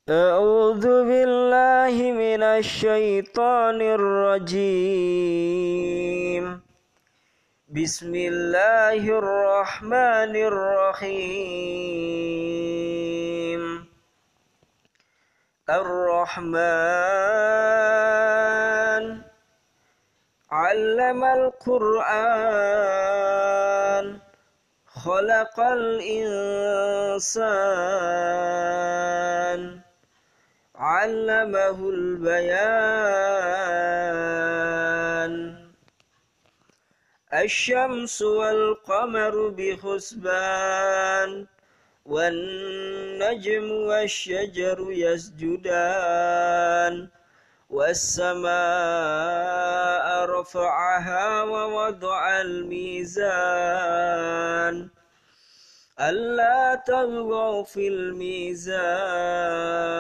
أعوذ بالله من الشيطان الرجيم. بسم الله الرحمن الرحيم. الرحمن علم القرآن خلق الإنسان علمه البيان. الشمس والقمر بحسبان والنجم والشجر يسجدان والسماء رفعها ووضع الميزان ألا تطغوا في الميزان